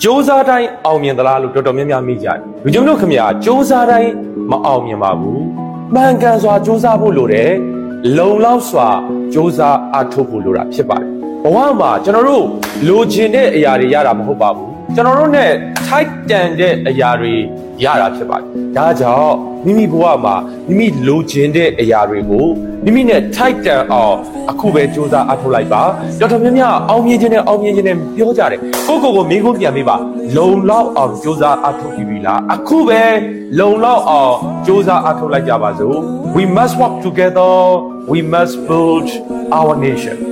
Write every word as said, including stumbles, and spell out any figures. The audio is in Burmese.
조사တိုင်းအောင်မြင်သလားလို့တော်တော်များများမိကြတယ်လူကျုံတို့ခင်ဗျာ조사တိုင်းမအောင်မြင်ပါဘူးမှန်ကန်စွာ조사ဖို့လိုတယ်လုံလောက်စွာ조사အားထုတ်ဖို့လိုတာဖြစ်ပါတယ်ဘဝမှာကျွန်တော်တို့လိုချင်တဲ့အရာတွေရတာမဟုတ်ပါဘူးကျွန်တော်တို့ ਨੇ ထိုက်တန်တဲ့အရာတွေရတာဖြစ်ပါတယ်ဒါကြောင့်မိမိဘဝမှာမိမိလိုချင်တဲ့အရာတွေကိုမိမိနဲ့ထိုက်တန်အောင်အခုပဲစူးစမ်းအထောက်လိုက်ပါတော်တော်များများအောင်မြင်ခြင်းနဲ့အောင်မြင်ခြင်းနဲ့ပြောကြတယ်ကိုကိုကိုမင်းကိုပြန်ပေးပါလုံလောက်အောင်စူးစမ်းအထောက်ပြီးပြီလားအခုပဲလုံလောက်အောင်စူးစမ်းအထောက်လိုက်ကြပါစို့ we must work together we must build our nation